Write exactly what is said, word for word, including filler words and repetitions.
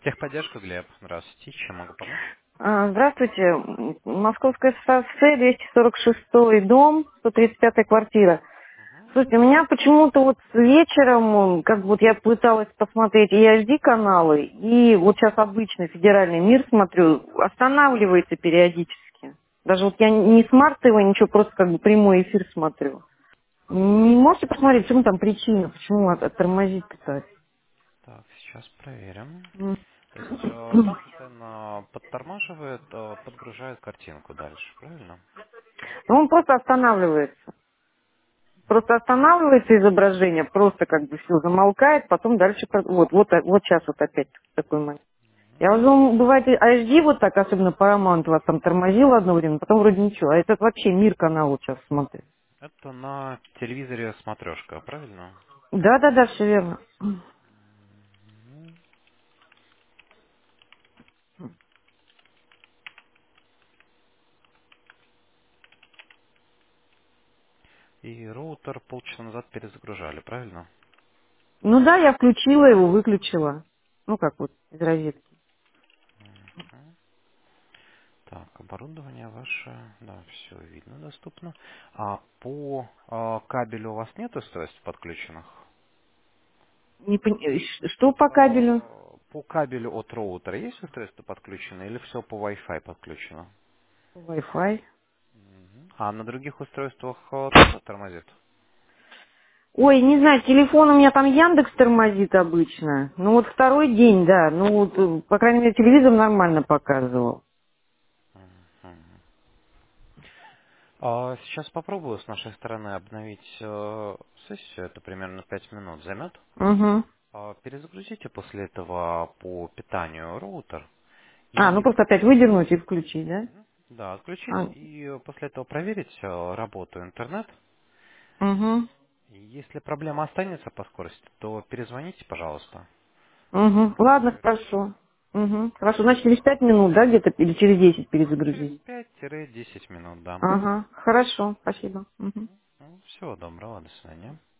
Техподдержка, Глеб. Здравствуйте. Чем могу помочь? А, Здравствуйте. М, Московское шоссе, двести сорок шестой дом, сто тридцать пятая квартира. Мгм. Слушайте, у меня почему-то вот вечером, м, как бы вот я пыталась посмотреть и эйч ди каналы, и вот сейчас обычный федеральный мир смотрю, останавливается периодически. Даже вот я не смарт ТВ, ничего, просто как бы прямой эфир смотрю. Не можете посмотреть, в чем там причина, почему от- от- тормозит так? Так, сейчас проверим. М. То есть э, там постоянно подтормаживает, э, подгружает картинку дальше, правильно? Ну, он просто останавливается. Просто останавливается изображение, просто как бы все замолкает, потом дальше, про- вот, вот, вот сейчас вот опять такой момент. Я уже, м, бывает, и эйч ди вот так, особенно Paramount вас там тормозил одно время, потом вроде ничего, а этот вообще мир канал вот сейчас смотрит. Это на телевизоре смотрешка, правильно? Да-да-да, все верно. Мгм. И роутер полчаса назад перезагружали, правильно? Ну да, я включила его, выключила. Ну как вот, из розетки. Мгм. Так, оборудование ваше, да, все видно, доступно. А по э, кабелю у вас нет устройств подключенных? Не пон- э, ш- Что по кабелю? Э, По кабелю от роутера есть устройство подключено или все по Wi-Fi подключено? Wi-Fi. Мгм. А на других устройствах э, тоже тормозит? Ой, не знаю, телефон у меня там Яндекс тормозит обычно. Ну вот второй день, да. Ну вот, э, по крайней мере, телевизор нормально показывал. Мгм. А, Сейчас попробую с нашей стороны обновить э, сессию. Это примерно пять минут займет. Угу. А, Перезагрузите после этого по питанию роутер А, ну и просто опять выдернуть и включить, да? мгм, да, отключить А, и после этого проверить э, работу интернет. угу. И если проблема останется по скорости, то перезвоните, пожалуйста. Угу. Ладно, Проверим еще. хорошо. Угу. Хорошо, значит, через пять минут, да, где-то, или через десять Через перезагрузить? пять-десять минут, да. Ага, хорошо, спасибо. Мгм. Ну, всего доброго, до свидания.